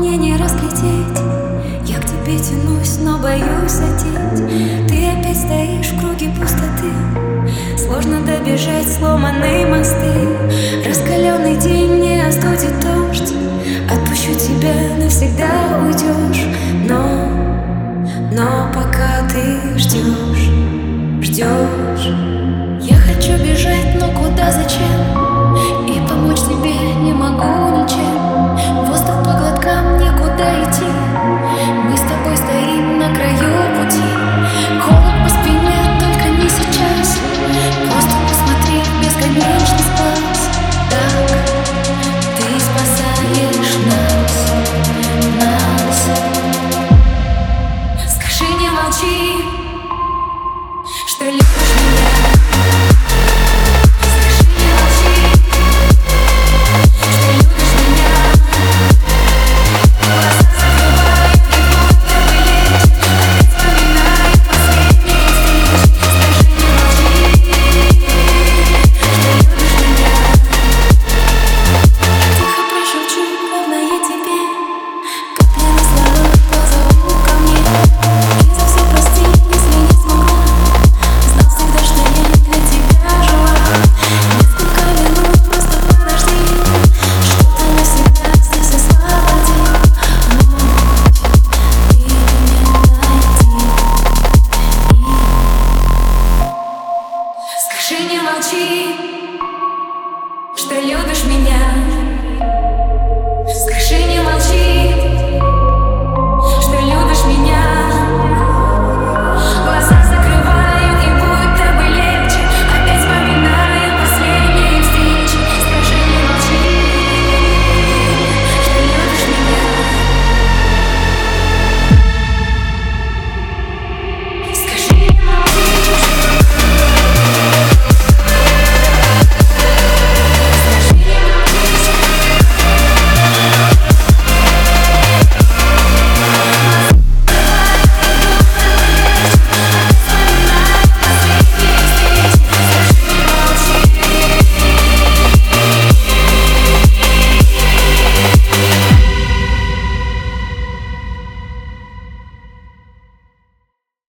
мне не разглядеть. Я к тебе тянусь, но боюсь задеть. Ты опять стоишь в круге пустоты. Сложно добежать сломанные мосты. Раскаленный день не остудит дождь. Отпущу тебя, навсегда уйдешь. Но пока ты ждешь. Я хочу бежать, но куда, зачем?